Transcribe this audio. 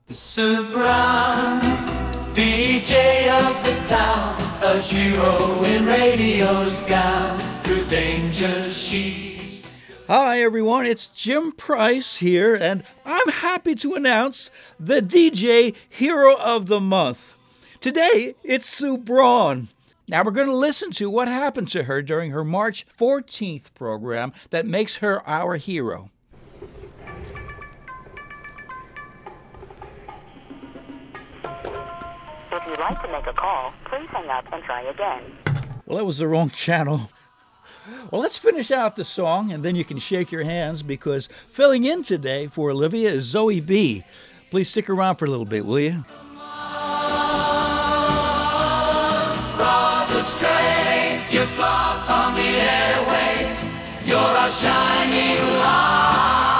Sue Brown, DJ of the town, a hero in radio's gown, through danger she's... Hi everyone, it's Jim Price here, and I'm happy to announce the DJ Hero of the Month. Today, it's Sue Braun. Now we're going to listen to what happened to her during her March 14th program that makes her our hero. If you'd like to make a call, please hang up and try again. Well, that was the wrong channel. Well, let's finish out the song, and then you can shake your hands, because filling in today for Olivia is Zoe B. Please stick around for a little bit, will you? From the strength you flaunt on the airways, you're a shining light.